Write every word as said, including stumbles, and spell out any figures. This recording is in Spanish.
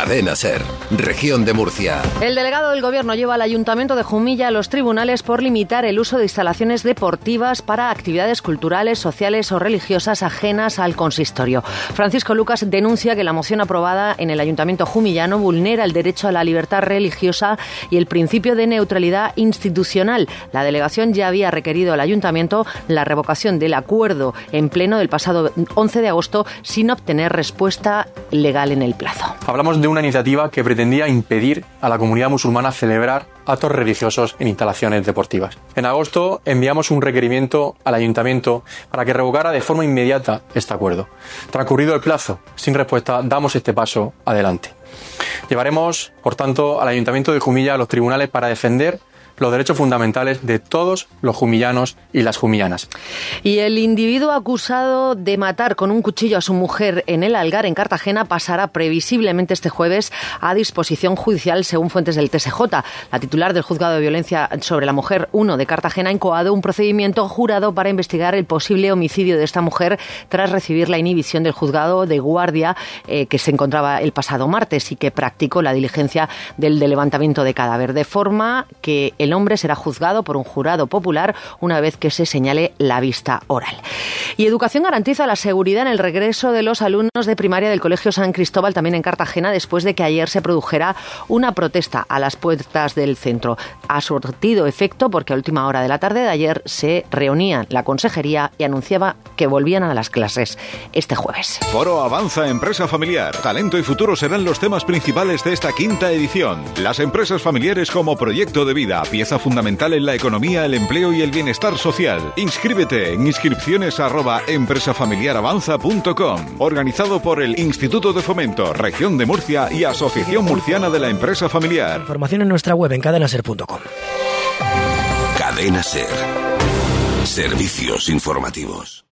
Cadena SER, Región de Murcia. El delegado del Gobierno lleva al Ayuntamiento de Jumilla a los tribunales por limitar el uso de instalaciones deportivas para actividades culturales, sociales o religiosas ajenas al consistorio. Francisco Lucas denuncia que la moción aprobada en el Ayuntamiento jumillano vulnera el derecho a la libertad religiosa y el principio de neutralidad institucional. La delegación ya había requerido al Ayuntamiento la revocación del acuerdo en pleno del pasado once de agosto sin obtener respuesta legal en el plazo. Hablamos de una iniciativa que pretendía impedir a la comunidad musulmana celebrar actos religiosos en instalaciones deportivas. En agosto enviamos un requerimiento al Ayuntamiento para que revocara de forma inmediata este acuerdo. Transcurrido el plazo, sin respuesta, damos este paso adelante. Llevaremos, por tanto, al Ayuntamiento de Jumilla a los tribunales para defender los derechos fundamentales de todos los jumillanos y las jumillanas. Y el individuo acusado de matar con un cuchillo a su mujer en el Algar, en Cartagena, pasará previsiblemente este jueves a disposición judicial, según fuentes del T S J. La titular del Juzgado de Violencia sobre la Mujer uno de Cartagena ha incoado un procedimiento jurado para investigar el posible homicidio de esta mujer tras recibir la inhibición del juzgado de guardia eh, que se encontraba el pasado martes y que practicó la diligencia del de levantamiento de cadáver, de forma que el hombre será juzgado por un jurado popular una vez que se señale la vista oral. Y Educación garantiza la seguridad en el regreso de los alumnos de primaria del Colegio San Cristóbal, también en Cartagena, después de que ayer se produjera una protesta a las puertas del centro. Ha surtido efecto porque a última hora de la tarde de ayer se reunían la consejería y anunciaba que volvían a las clases este jueves. Foro Avanza Empresa Familiar. Talento y futuro serán los temas principales de esta quinta edición. Las empresas familiares como proyecto de vida, pieza fundamental en la economía, el empleo y el bienestar social. Inscríbete en inscripciones arroba empresafamiliaravanza punto com. Organizado por el Instituto de Fomento, Región de Murcia y Asociación Murciana de la Empresa Familiar. Información en nuestra web en cadena ser punto com. Cadena SER. Servicios informativos.